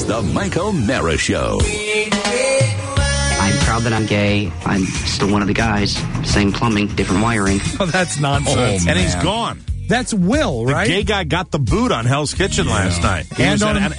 It's the Michael Mara Show. I'm proud that I'm gay. I'm still one of the guys. Same plumbing, different wiring. Oh, that's nonsense. And he's gone. That's Will, right? The gay guy got the boot on Hell's Kitchen last night. And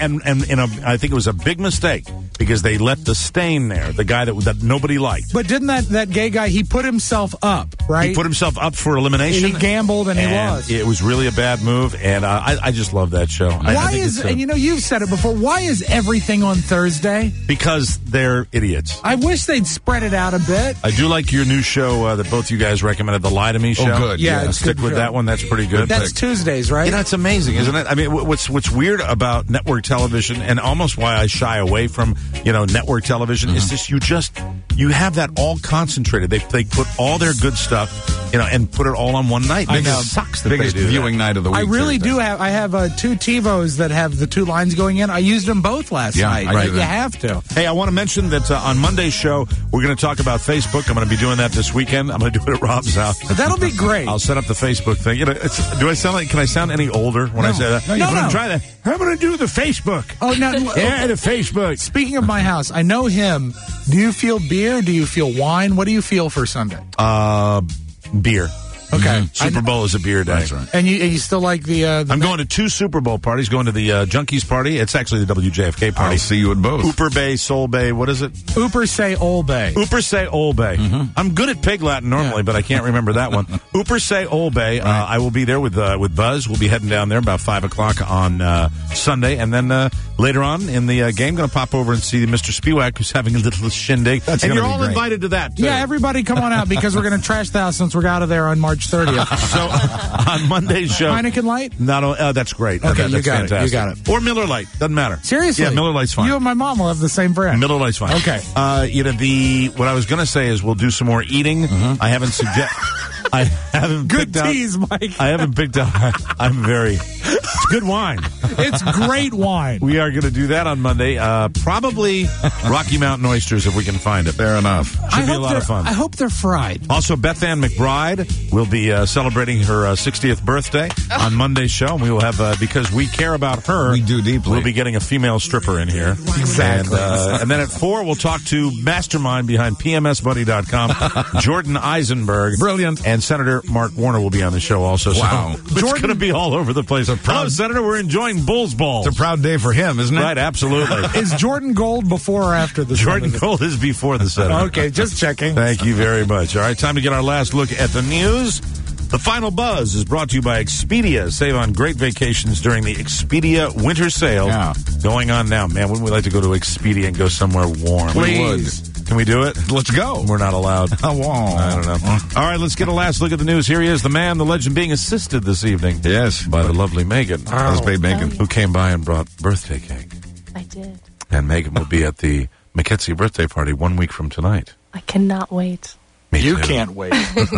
I think it was a big mistake because they left the stain there, the guy that nobody liked. But didn't that gay guy, he put himself up, right? He put himself up for elimination. He gambled and he lost. It was really a bad move, and I just love that show. And you've said it before, why is everything on Thursday? Because they're idiots. I wish they'd spread it out a bit. I do like your new show that both you guys recommended, the Lie to Me show. Oh, good. Yeah, stick with that one. That's pretty good. That's Tuesdays, right? You know, it's amazing, isn't it? I mean, what's weird about network television, and almost why I shy away from network television, is just you have that all concentrated. They put all their good stuff, and put it all on one night. I know. It sucks that Biggest they do viewing night of the week. I really do have. I have 2 TiVos that have the 2 lines going in. I used them both last night. Right. You have to. Hey, I want to mention that on Monday's show, we're going to talk about Facebook. I'm going to be doing that this weekend. I'm going to do it at Rob's house. That'll be great. I'll set up the Facebook thing. Can I sound any older when I say that? No. Try that. I'm going to do the Facebook. Oh, no. Yeah, the Facebook. Speaking of my house, I know him. Do you feel beer? Do you feel wine? What do you feel for Sunday? Beer. Okay. Super Bowl is a beer day. That's right. And you still like the I'm going to 2 Super Bowl parties. Going to the Junkies party. It's actually the WJFK party. I'll see you at both. Ooper Bay, Soul Bay. What is it? Ooper Say Old Bay. Ooper Say Old Bay. Mm-hmm. I'm good at Pig Latin normally, but I can't remember that one. Ooper Say Old Bay. I will be there with Buzz. We'll be heading down there about 5 o'clock on Sunday, and then later on in the game, going to pop over and see Mr. Spiewak, who's having a little shindig. That's and you're gonna be all great. invited to that, too. Yeah, everybody come on out because we're going to trash the house since we're out of there on March 30th. So on Monday's show, Heineken Light? That's great. Okay, that's you got fantastic. it. You got it. Or Miller Lite. Doesn't matter. Seriously? Yeah, Miller Lite's fine. You and my mom will have the same brand. Miller Lite's fine. Okay. What I was going to say is we'll do some more eating. I haven't Good tease, Mike. I haven't picked out. It's good wine. It's great wine. We are going to do that on Monday. Probably Rocky Mountain oysters if we can find it. Fair enough. Should be a lot of fun. I hope they're fried. Also, Beth Ann McBride will be celebrating her 60th birthday on Monday's show. And we will have, because we care about her. We do deeply. We'll be getting a female stripper in here. Exactly. And then at 4, we'll talk to mastermind behind PMSBuddy.com, Jordan Eisenberg. Brilliant. And Senator Mark Warner will be on the show also. Wow. So it's going to be all over the place. Hello, Senator. We're enjoying Bulls Balls. It's a proud day for him, isn't it? Right, absolutely. Is Jordan Gold before or after the Jordan Gold is before the Senator. Okay, just checking. Thank you very much. All right, time to get our last look at the news. The Final Buzz is brought to you by Expedia. Save on great vacations during the Expedia winter sale going on now. Man, wouldn't we like to go to Expedia and go somewhere warm? Please. Can we do it? Let's go. We're not allowed. Oh, wow. I don't know. All right, let's get a last look at the news. Here he is, the man, the legend, being assisted this evening. Yes. By the lovely Megan. How's Babe Megan? Who came by and brought birthday cake. I did. And Megan will be at the McKenzie birthday party 1 week from tonight. I cannot wait. Me You too. can't wait.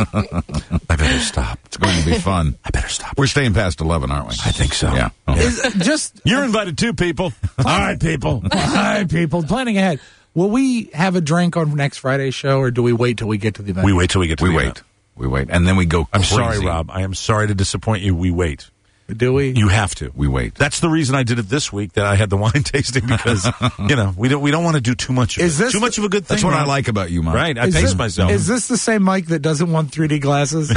I better stop. It's going to be fun. I better stop. We're staying past 11, aren't we? I think so. Yeah. You're invited too, people. All right, people. Hi, people. Planning ahead. Will we have a drink on next Friday's show, or do we wait till we get to the event? We wait till we get to the event. We wait. And then we go I'm crazy. sorry, Rob. I am sorry to disappoint you. We wait. Do we? You have to. We wait. That's the reason I did it this week, that I had the wine tasting, because, we don't want to do too much of it. Too much of a good thing. That's what I Rob. like about you, Mike. Right. I pace myself. Is this the same Mike that doesn't want 3D glasses?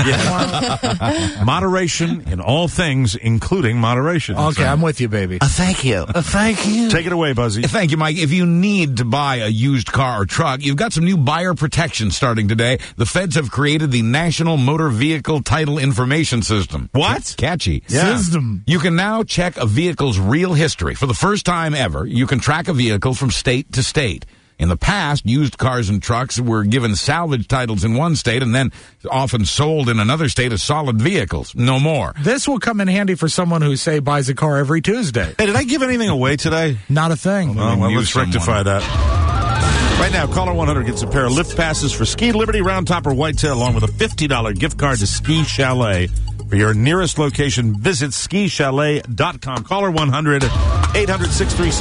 Yeah. Moderation in all things, including moderation. Okay, I'm with you, baby. Thank you. Thank you. Take it away, Buzzy. Thank you, Mike. If you need to buy a used car or truck, you've got some new buyer protection starting today. The feds have created the National Motor Vehicle Title Information System. What? Catchy. Yeah. System. You can now check a vehicle's real history. For the first time ever, you can track a vehicle from state to state. In the past, used cars and trucks were given salvage titles in one state and then often sold in another state as solid vehicles. No more. This will come in handy for someone who, say, buys a car every Tuesday. Hey, did I give anything away today? Not a thing. Well, let's rectify that. Right now, caller 100 gets a pair of lift passes for Ski Liberty, Round Top, or Whitetail, along with a $50 gift card to Ski Chalet. For your nearest location, visit skichalet.com. Caller 100,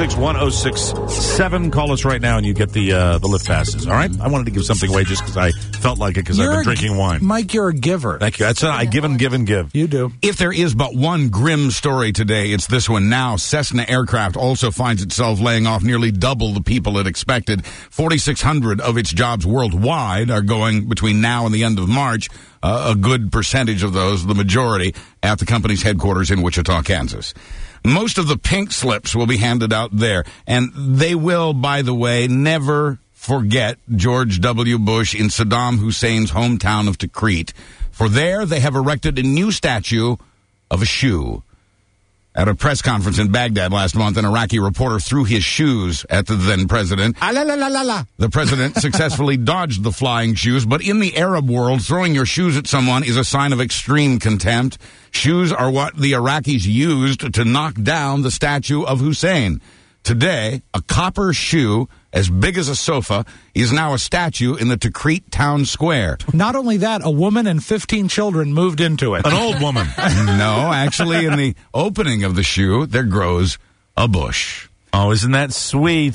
800-636-1067. Call us right now and you get the lift passes, all right? I wanted to give something away just because I felt like it because I've been drinking wine. Mike, you're a giver. Thank you. That's I give and give and give. You do. If there is but one grim story today, it's this one now. Cessna Aircraft also finds itself laying off nearly double the people it expected. 4,600 of its jobs worldwide are going between now and the end of March. A good percentage of those, the majority, at the company's headquarters in Wichita, Kansas. Most of the pink slips will be handed out there, and they will, by the way, never forget George W. Bush in Saddam Hussein's hometown of Tikrit. For there, they have erected a new statue of a shoe. At a press conference in Baghdad last month, an Iraqi reporter threw his shoes at the then president. The president successfully dodged the flying shoes, but in the Arab world, throwing your shoes at someone is a sign of extreme contempt. Shoes are what the Iraqis used to knock down the statue of Hussein. Today, a copper shoe as big as a sofa is now a statue in the Tikrit town square. Not only that, a woman and 15 children moved into it. An old woman. No, actually, in the opening of the shoe, there grows a bush. Oh, isn't that sweet?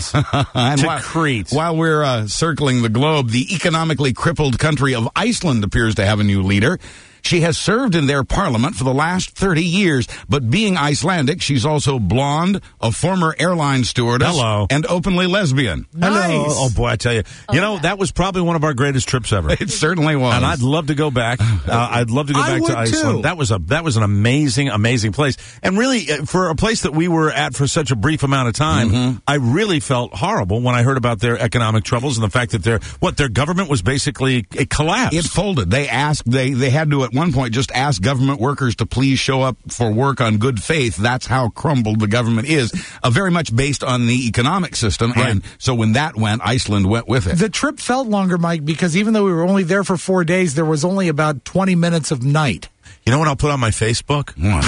Tikrit. While we're circling the globe, the economically crippled country of Iceland appears to have a new leader. She has served in their parliament for the last 30 years, but being Icelandic, she's also blonde, a former airline stewardess, and openly lesbian. Nice. Oh, boy, I tell you. That was probably one of our greatest trips ever. It certainly was. And I'd love to go back. I'd love to go back to Iceland. Too. That was an amazing, amazing place. And really, for a place that we were at for such a brief amount of time, I really felt horrible when I heard about their economic troubles and the fact that their government was basically a collapse. It folded. They had to at one point just ask government workers to please show up for work on good faith. That's how crumbled the government is. Very much based on the economic system. Right. And so when that went, Iceland went with it. The trip felt longer, Mike, because even though we were only there for 4 days, there was only about 20 minutes of night. You know what I'll put on my Facebook?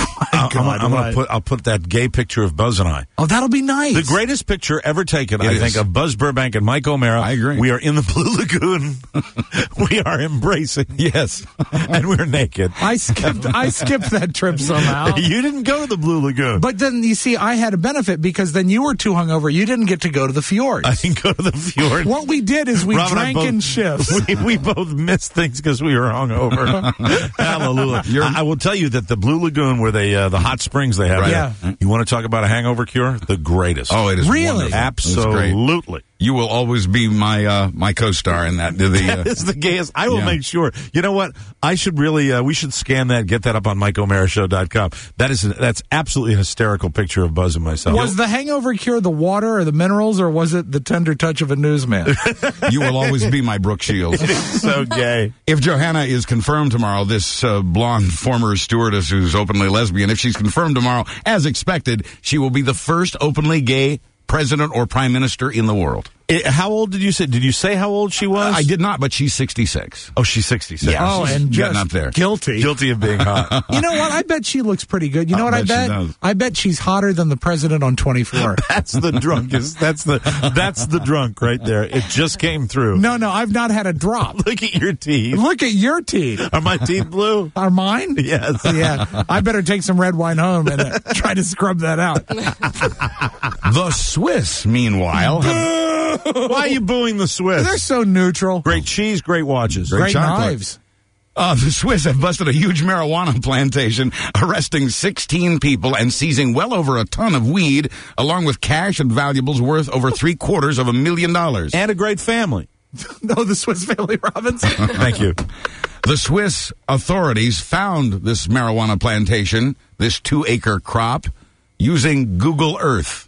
I'll put that gay picture of Buzz and I. Oh, that'll be nice. The greatest picture ever taken, I think, of Buzz Burbank and Mike O'Mara. I agree. We are in the Blue Lagoon. We are embracing. Yes. And we're naked. I skipped that trip somehow. You didn't go to the Blue Lagoon. But then, you see, I had a benefit because then you were too hungover. You didn't get to go to the fjords. I didn't go to the fjord. What we did is we drank in shifts. We both missed things because we were hungover. Hallelujah. I will tell you that the Blue Lagoon, where the hot springs they have, right. You want to talk about a hangover cure? The greatest. Oh, it is really wonderful. Absolutely. You will always be my co-star in that. That is the gayest. I will make sure. You know what? I should really. We should scan that. Get that up on MikeO'MaraShow.com. That's absolutely a hysterical picture of Buzz and myself. Was the hangover cure the water or the minerals, or was it the tender touch of a newsman? You will always be my Brooke Shields. It is so gay. If Johanna is confirmed tomorrow, this blonde former stewardess who's openly lesbian, if she's confirmed tomorrow, as expected, she will be the first openly gay president or prime minister in the world. How old did you say? Did you say how old she was? I did not, but she's 66. Oh, she's 66. Yeah, oh, she's and getting just up there. Guilty of being hot. You know what? I bet she looks pretty good. You know what I bet? She does. I bet she's hotter than the president on 24. That's the drunkest. That's the drunk right there. It just came through. No, I've not had a drop. Look at your teeth. Look at your teeth. Are my teeth blue? Are mine? Yes. Yeah. I better take some red wine home and try to scrub that out. The Swiss, meanwhile, Why are you booing the Swiss? They're so neutral. Great cheese, great watches. Great chocolate. knives. The Swiss have busted a huge marijuana plantation, arresting 16 people and seizing well over a ton of weed, along with cash and valuables worth over $750,000. And a great family. No, the Swiss Family Robinson. Thank you. The Swiss authorities found this marijuana plantation, this 2-acre crop, using Google Earth.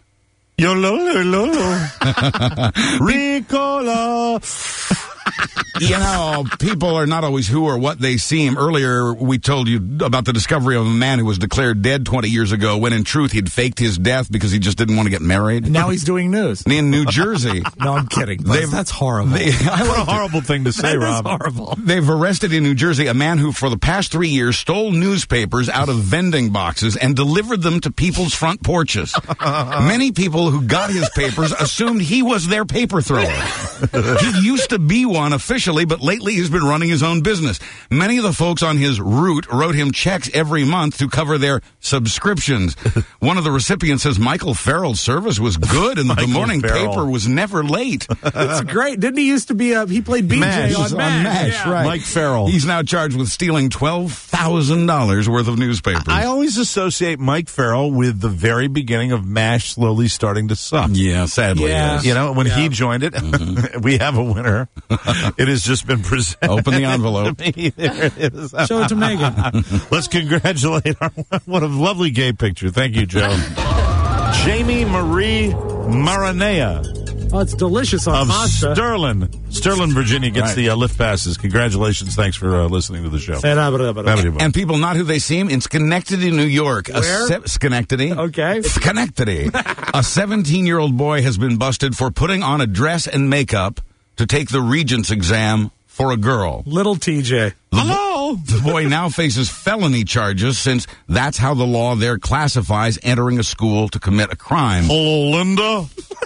Ricola. You know, people are not always who or what they seem. Earlier, we told you about the discovery of a man who was declared dead 20 years ago, when in truth he'd faked his death because he just didn't want to get married. Now he's doing news. In New Jersey. No, I'm kidding. That's horrible. What a horrible thing to say, Rob. That's horrible. They've arrested in New Jersey a man who, for the past 3 years, stole newspapers out of vending boxes and delivered them to people's front porches. Many people who got his papers assumed he was their paper thrower. He used to be one 21 officially, but lately he's been running his own business. Many of the folks on his route wrote him checks every month to cover their subscriptions. One of the recipients says Michael Farrell's service was good and the morning paper was never late. That's great. Didn't he used to be he played BJ MASH. on MASH. Yeah. Right. Mike Farrell. He's now charged with stealing $12,000 worth of newspapers. I always associate Mike Farrell with the very beginning of MASH slowly starting to suck. Yeah, sadly. Yeah. Yes. You know, when he joined it, we have a winner. It has just been presented. Open the envelope. to me. There it is. Show it to Megan. Let's congratulate our what a lovely gay picture. Thank you, Joe. Jamie Marie Maranea Oh, it's delicious on of pasta. Sterling, Virginia gets the lift passes. Congratulations. Thanks for listening to the show. And people not who they seem in Schenectady, New York. Where? Schenectady. Okay. Schenectady. A 17-year-old boy has been busted for putting on a dress and makeup to take the Regents exam for a girl. Little TJ. Hello. The boy now faces felony charges since that's how the law there classifies entering a school to commit a crime. Hello, Linda.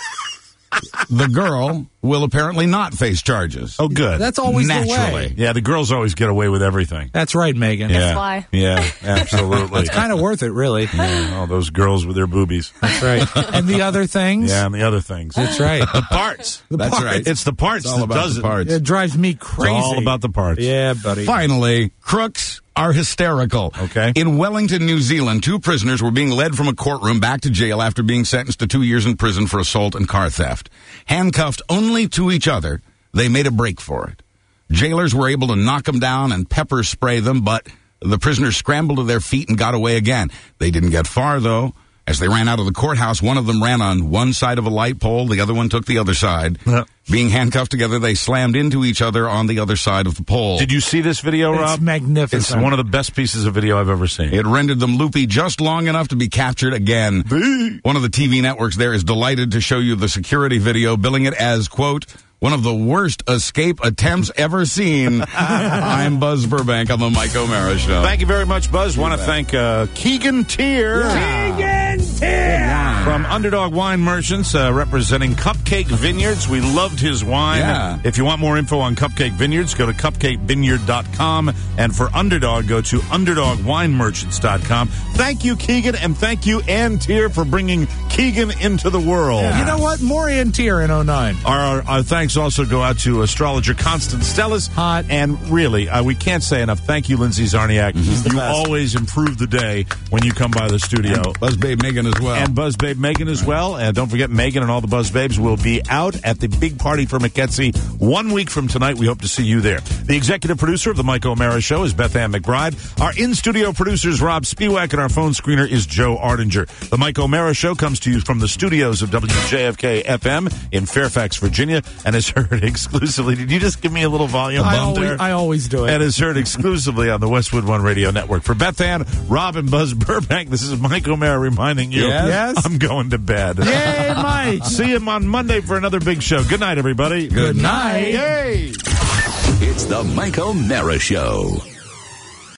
The girl will apparently not face charges. Oh, good. That's always the Naturally. way. Yeah, the girls always get away with everything. That's right, Megan. Yeah. why. Yeah, absolutely. It's kind of worth it, really. Yeah, all those girls with their boobies. That's right. And the other things. Yeah, and the other things. That's right. The parts. That's parts. right. It's the parts It's all that about does the it. parts. It drives me crazy. It's all about the parts. Yeah, buddy. Finally, crooks are hysterical. Okay. In Wellington, New Zealand, 2 prisoners were being led from a courtroom back to jail after being sentenced to 2 years in prison for assault and car theft. Handcuffed only to each other, they made a break for it. Jailers were able to knock them down and pepper spray them, but the prisoners scrambled to their feet and got away again. They didn't get far, though. As they ran out of the courthouse, one of them ran on one side of a light pole, the other one took the other side. Being handcuffed together, they slammed into each other on the other side of the pole. Did you see this video, Rob? It's magnificent. It's one of the best pieces of video I've ever seen. It rendered them loopy just long enough to be captured again. One of the TV networks there is delighted to show you the security video, billing it as, quote, one of the worst escape attempts ever seen. I'm Buzz Burbank on the Mike O'Mara Show. Thank you very much, Buzz. Want to thank Keegan Tier. Keegan Tier! From Underdog Wine Merchants, representing Cupcake Vineyards. We loved his wine. Yeah. If you want more info on Cupcake Vineyards, go to cupcakevineyard.com. And for Underdog, go to underdogwinemerchants.com. Thank you, Keegan, and thank you, Ann Tier, for bringing Keegan into the world. You know what? More in Tier in 09. Our thanks also go out to astrologer Constance Stellis. Hot. And really, we can't say enough. Thank you, Lindsay Zarniak. You always improve the day when you come by the studio. And Buzz Babe Megan as well. And Buzz Babe Megan as well. And don't forget, Megan and all the Buzz Babes will be out at the big party for McKenzie 1 week from tonight. We hope to see you there. The executive producer of the Mike O'Mara Show is Beth Ann McBride. Our in-studio producer is Rob Spiewak, and our phone screener is Joe Ardinger. The Mike O'Mara Show comes to you from the studios of WJFK FM in Fairfax, Virginia, and is heard exclusively. Did you just give me a little volume bump there? I always do it. And is heard exclusively on the Westwood One Radio Network. For Beth Ann, Rob, and Buzz Burbank, this is Mike O'Mara reminding you, Yes. I'm going to bed. Yay, Mike! See him on Monday for another big show. Good night, everybody. Good night. Yay! It's the Mike O'Mara Show.